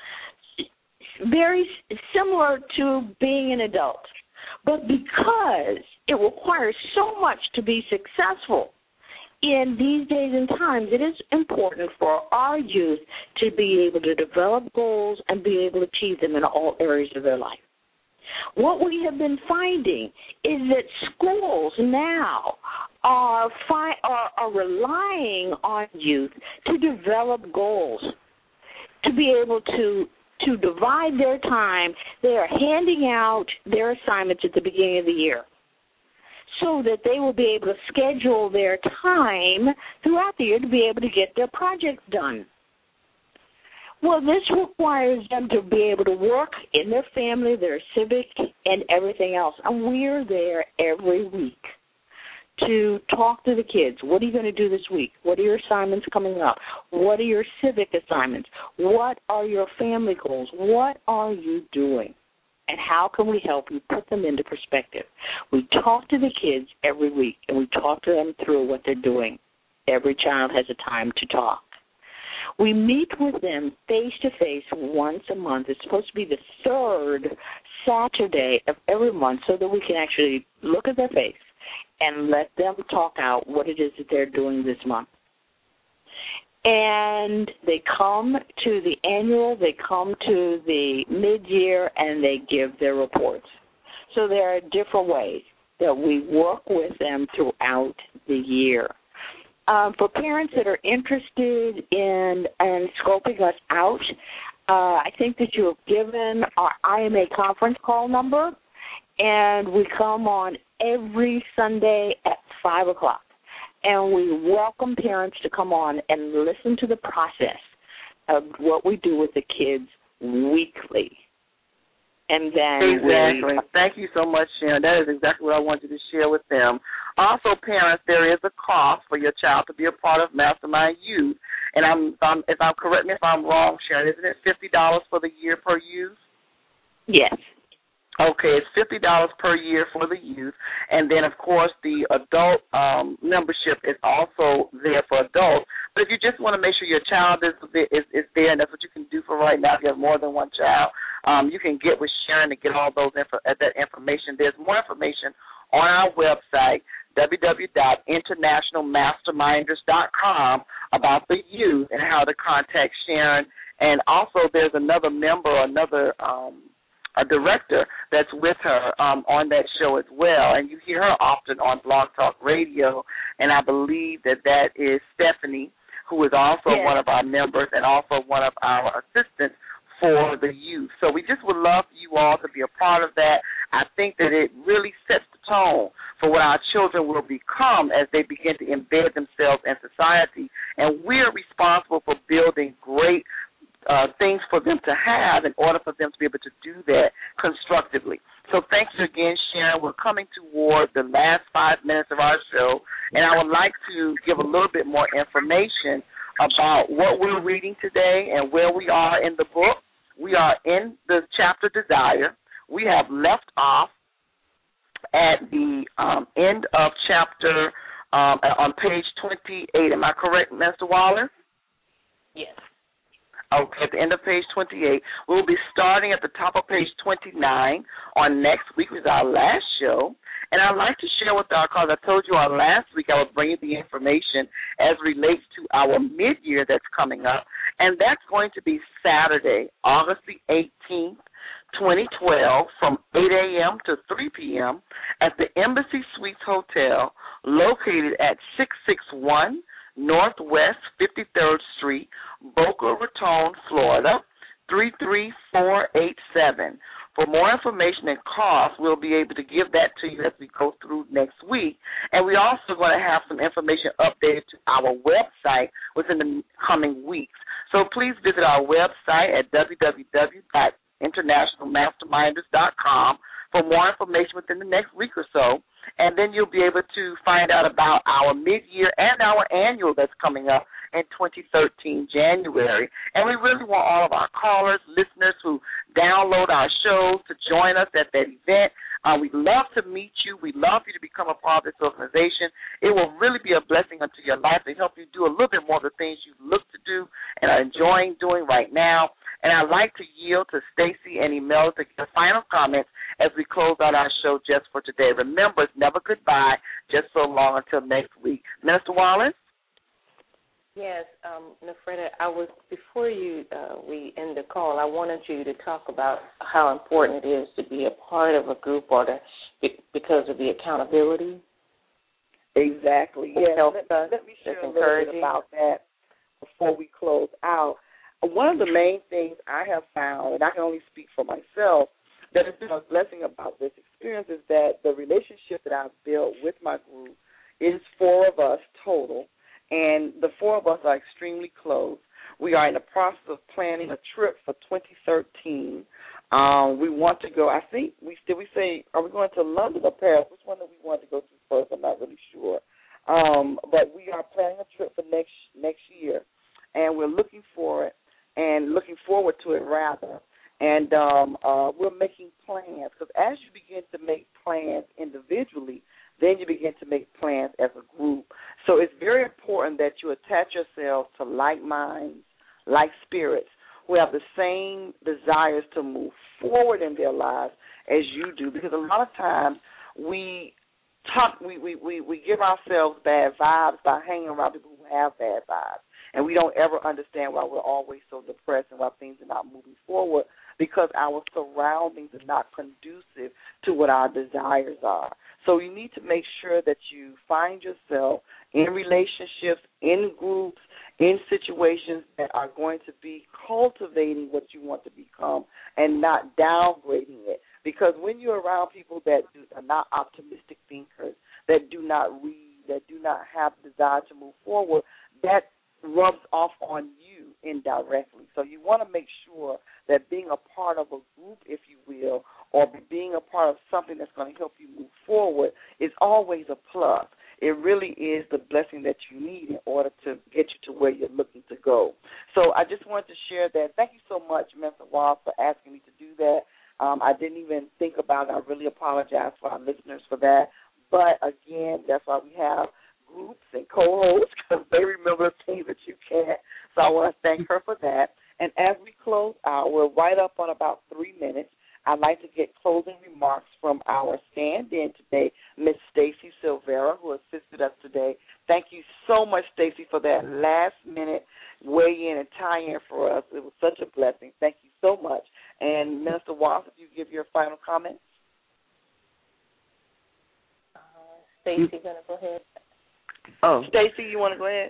very similar to being an adult. But because it requires so much to be successful in these days and times, it is important for our youth to be able to develop goals and be able to achieve them in all areas of their life. What we have been finding is that schools now are, fi- are, are relying on youth to develop goals, to be able to to divide their time. They are handing out their assignments at the beginning of the year so that they will be able to schedule their time throughout the year to be able to get their projects done. Well, this requires them to be able to work in their family, their civic, and everything else. And we're there every week to talk to the kids. What are you going to do this week? What are your assignments coming up? What are your civic assignments? What are your family goals? What are you doing? And how can we help you put them into perspective? We talk to the kids every week, and we talk to them through what they're doing. Every child has a time to talk. We meet with them face-to-face once a month. It's supposed to be the third Saturday of every month so that we can actually look at their face and let them talk out what it is that they're doing this month. And they come to the annual, they come to the mid-year, and they give their reports. So there are different ways that we work with them throughout the year. Um, for parents that are interested in, in scoping us out, uh, I think that you have given our I M A conference call number, and we come on every Sunday at five o'clock. And we welcome parents to come on and listen to the process of what we do with the kids weekly. And then exactly. we, Thank you so much, Sharon. That is exactly what I wanted to share with them. Also, parents, there is a cost for your child to be a part of Mastermind Youth. And I'm, I'm if I'm correct me if I'm wrong, Sharon, isn't it fifty dollars for the year per youth? Yes. Okay, it's fifty dollars per year for the youth. And then, of course, the adult um, membership is also there for adults. But if you just want to make sure your child is, is, is there, and that's what you can do for right now if you have more than one child, um, you can get with Sharon to get all those info, that information. There's more information on our website, w w w dot international masterminders dot com, about the youth and how to contact Sharon. And also there's another member, another um a director that's with her um, on that show as well, and you hear her often on Blog Talk Radio, and I believe that that is Stephanie, who is also yes. one of our members and also one of our assistants for the youth. So we just would love you all to be a part of that. I think that it really sets the tone for what our children will become as they begin to embed themselves in society, and we're responsible for building great Uh, things for them to have in order for them to be able to do that constructively. So thank you again, Sharon. We're coming toward the last five minutes of our show, and I would like to give a little bit more information about what we're reading today and where we are in the book. We are in the chapter Desire. We have left off at the um, end of chapter um, on page twenty-eight. Am I correct, Mister Wallace? Yes. Okay, at the end of page twenty-eight. We'll be starting at the top of page twenty-nine on next week, which is our last show. And I'd like to share with our cause. I told you on last week I would bring you the information as relates to our mid-year that's coming up. And that's going to be Saturday, August the eighteenth, twenty twelve, from eight a.m. to three p.m. at the Embassy Suites Hotel, located at six sixty-one Northwest fifty-third Street, Boca Raton, Florida, three three four eight seven. For more information and cost, we'll be able to give that to you as we go through next week. And we're also going to have some information updated to our website within the coming weeks. So please visit our website at w w w dot international masterminders dot com for more information within the next week or so. And then you'll be able to find out about our mid-year and our annual that's coming up in twenty thirteen, January. And we really want all of our callers, listeners who download our shows to join us at that event. Uh, we'd love to meet you. We'd love for you to become a part of this organization. It will really be a blessing unto your life to help you do a little bit more of the things you look to do and are enjoying doing right now. And I'd like to yield to Stacy and Emil to give final comments as we close out our show just for today. Remember, it's never goodbye, just so long until next week. Minister Wallace? Yes, um, Nefreda, I was, before you, uh, we end the call, I wanted you to talk about how important it is to be a part of a group or to, because of the accountability. Exactly, yes. Let, let me share a little bit about that before we close out. One of the main things I have found, and I can only speak for myself, that has been a blessing about this experience is that the relationship that I've built with my group is four of us total, and the four of us are extremely close. We are in the process of planning a trip for twenty thirteen. Um, we want to go, I think, we did we say, are we going to London or Paris? Which one do we want to go to first? I'm not really sure. Um, but we are planning a trip for next next year, and we're looking for it and looking forward to it, rather. And um, uh, we're making plans, because as you begin to make plans individually, then you begin to make plans as a group. So it's very important that you attach yourselves to like minds, like spirits, who have the same desires to move forward in their lives as you do, because a lot of times we talk, we, we, we, we give ourselves bad vibes by hanging around people who have bad vibes, and we don't ever understand why we're always so depressed and why things are not moving forward, because our surroundings are not conducive to what our desires are. So you need to make sure that you find yourself in relationships, in groups, in situations that are going to be cultivating what you want to become and not downgrading it. Because when you're around people that do, are not optimistic thinkers, that do not read, that do not have the desire to move forward, that rubs off on you indirectly. So you want to make sure that being a part of a group, if you will, or being a part of something that's going to help you move forward is always a plus. It really is the blessing that you need in order to get you to where you're looking to go. So I just wanted to share that. Thank you so much, Mister Wallace, for asking me to do that. Um, I didn't even think about it. I really apologize for our listeners for that. But, again, that's why we have groups and co-hosts, because they remember things that you can't. So I want to thank her for that. And as we close out, we're right up on about three minutes. I'd like to get closing remarks from our stand-in today, Miss Stacy Silvera, who assisted us today. Thank you so much, Stacy, for that last-minute weigh-in and tie-in for us. It was such a blessing. Thank you so much. And, Minister Wallace, if you give your final comments. Uh, Stacy, going to go ahead. Oh. Stacy, you want to go ahead?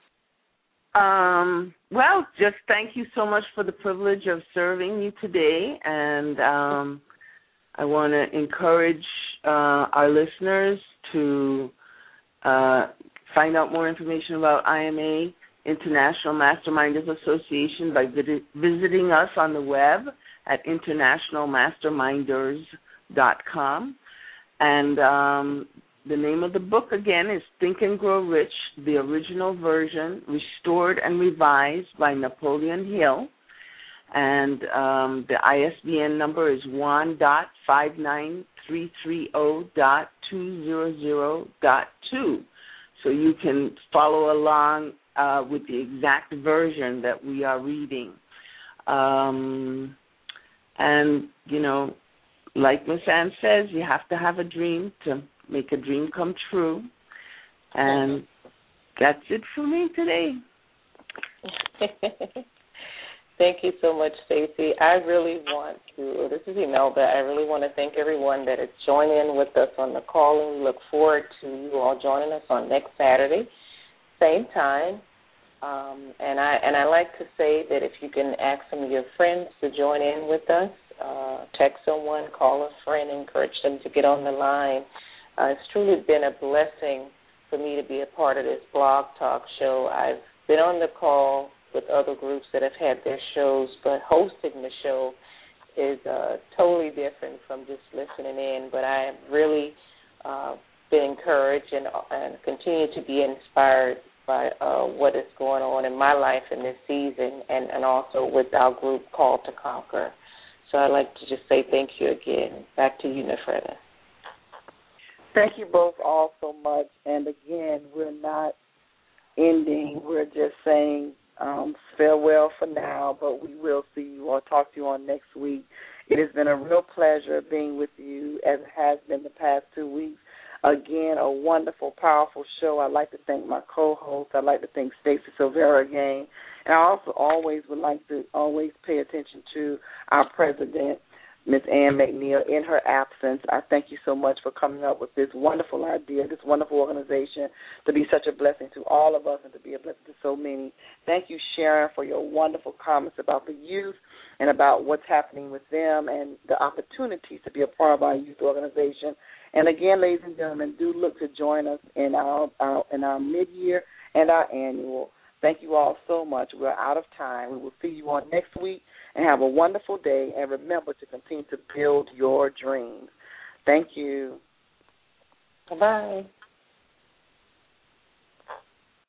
Um, well, just thank you so much for the privilege of serving you today, and um, I want to encourage uh, our listeners to uh, find out more information about I M A, International Masterminders Association, by vid- visiting us on the web at international masterminders dot com. And um, the name of the book again is Think and Grow Rich, the original version, restored and revised by Napoleon Hill. And um, the I S B N number is one dot five nine three three zero dot two zero zero dot two. So you can follow along uh, with the exact version that we are reading. Um, and, you know, like Miss Ann says, you have to have a dream to make a dream come true. And that's it for me today. Thank you so much, Stacey. I really want to, this is Imelda, I really want to thank everyone that is joining in with us on the call, and we look forward to you all joining us on next Saturday, same time. Um, and I and I like to say that if you can ask some of your friends to join in with us, uh, text someone, call a friend, encourage them to get on the line. Uh, it's truly been a blessing for me to be a part of this blog talk show. I've been on the call with other groups that have had their shows, but hosting the show is uh, totally different from just listening in. But I have really uh, been encouraged and, and continue to be inspired by uh, what is going on in my life in this season, and, and also with our group Called to Conquer. So I'd like to just say thank you again. Back to you, Nefreda. Thank you both all so much. And again, we're not ending. We're just saying Um, farewell for now, but we will see you or talk to you on next week. It has been a real pleasure being with you, as it has been the past two weeks. Again, a wonderful, powerful show. I'd like to thank my co-host. I'd like to thank Stacey Silvera again. And I also always would like to always pay attention to our president, Miz Ann McNeil, in her absence. I thank you so much for coming up with this wonderful idea, this wonderful organization, to be such a blessing to all of us and to be a blessing to so many. Thank you, Sharon, for your wonderful comments about the youth and about what's happening with them and the opportunities to be a part of our youth organization. And again, ladies and gentlemen, do look to join us in our, our in our mid-year and our annual. Thank you all so much. We're out of time. We will see you on next week, and have a wonderful day. And remember to continue to build your dreams. Thank you. Bye-bye.